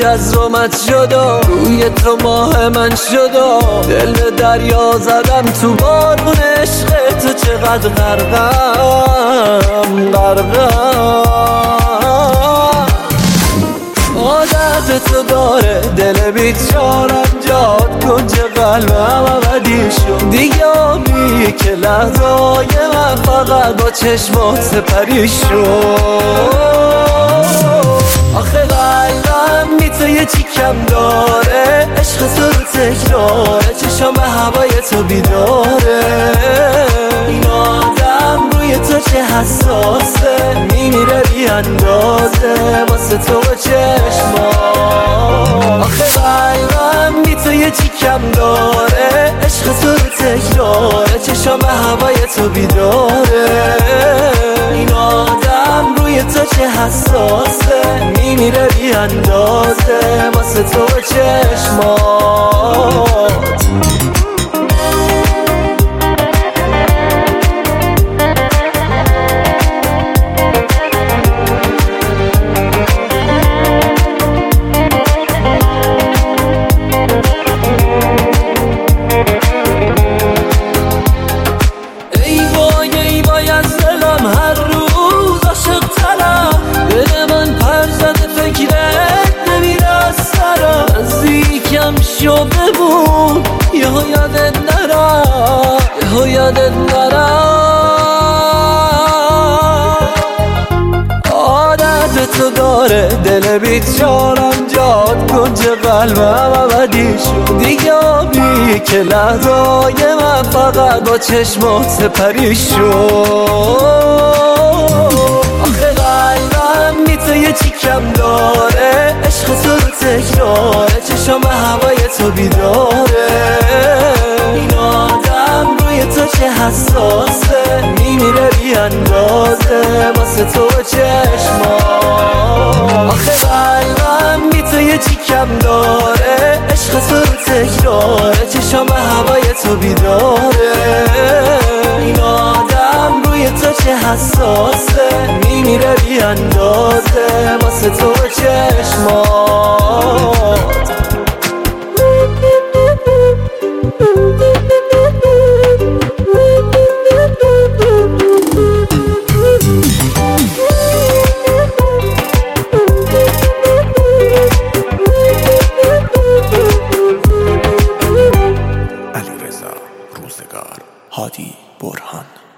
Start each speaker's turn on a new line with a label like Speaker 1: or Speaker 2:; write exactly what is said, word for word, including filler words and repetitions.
Speaker 1: مجزومت شد و روی تو ماه من شد و دل به دریا زدم تو بارون عشق تو. چقدر غرقم غرقم عادت تو داره دل بیچارم جاد کنج قلبم ابدی شد دیگه آبی که لحظه های من فقط با چشمات سپری شد. آخه قلبم بی تو یه چی کم داره عشق تو رو تکراره چشم به هوای تو بیداره این آدم روی تو چه حساسه میمیره بی اندازه واسه تو با چشمات. آخه قلبم بی تو یه چی کم داره عشق تو رو تکراره چشم به هوای تو بیداره این آدم روی تو چه حساسه میمیره بی اندازه واسه تو با چشمات. هر روز عاشق ترم دل من پر زده فکرت نمیره از سرم نزدیکم شو ببون یهو یادت نرم یهو یادت نرم عادت تو داره دل بیچارم جاد کنج قلبم ابدی شد دیگه آبی که لحظه های من فقط با چشمات سپری شد. آخه قلبم بی تو یه چی کم داره عشق تو رو تکراره چشم به هوای تو بیداره این آدم روی تو چه حساسه میمیره بی اندازه واسه تو با چشمات. آخه قلبم بی تو یه چی کم داره عشق تو رو تکراره چشم به هوای تو بیداره این آدم روی تو چه حساسه میمیره بی اندازه واسه تو با چشمات.
Speaker 2: علیرضا روزگار، هادی برهان.